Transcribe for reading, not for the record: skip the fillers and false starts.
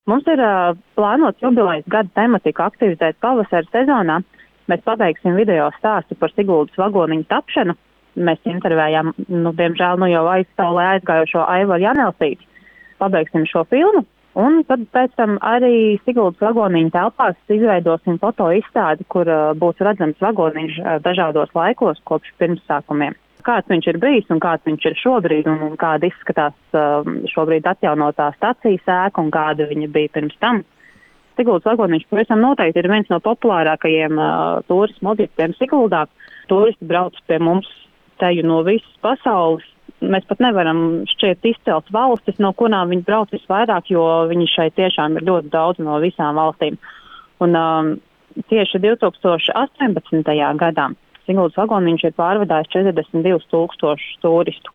Mums ir plānots jubilejas gada tematiku aktivizēt pavasara sezonā. Mēs pabeigsim video stāstu par Siguldas vagoniņu tapšanu. Mēs intervējām, diemžēl, jau aizstāvē aizgājušo Aivaru Janelsīti. Pabeigsim šo filmu, un tad pēc tam arī Siguldas vagoniņu telpās izveidosim foto izstādi, kur būs redzams vagoniņš dažādos laikos kopš pirmsākumiem. Kāds viņš ir bijis un kāds viņš ir šobrīd, un kāda izskatās šobrīd atjaunotā stacijas ēka un kāda viņa bija pirms tam. Siguldas vagoniņš pavisam noteikti ir viens no populārākajiem turismu objektiem Siguldā. Turisti brauc pie mums teju no visas pasaules. Mēs pat nevaram šķiet izcelt valstis, no kurām viņi brauc visvairāk, jo viņi šeit tiešām ir ļoti daudz no visām valstīm. Un tieši 2018. gadā Siguldas vagoniņš ir pārvadājis 42 000 turistu.